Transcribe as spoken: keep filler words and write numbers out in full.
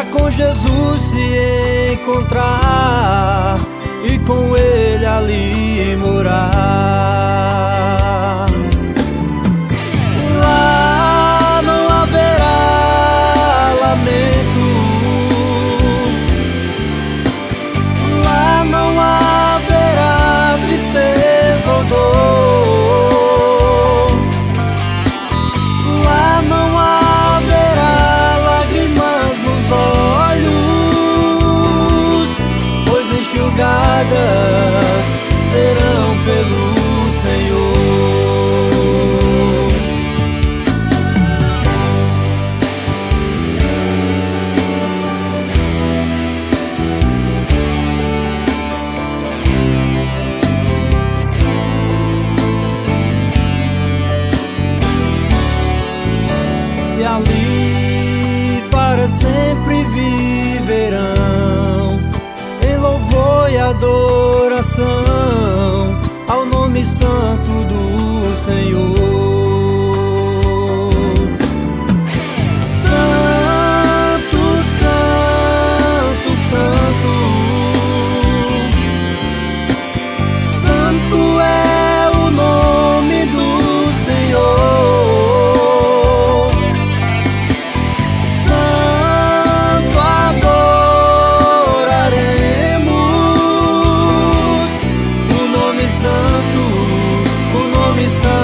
com Jesus se encontrar e com Ele ali morar. Lá não haverá lamento, lá não haverá tristeza ou dor, lá não haverá lágrimas nos olhos, pois enxugadas serão pelo Senhor. E ali para sempre viverão em louvor e adoração ao nome santo do Senhor. Santo, santo, santo, santo é o nome do Senhor. Santo, o nome santo.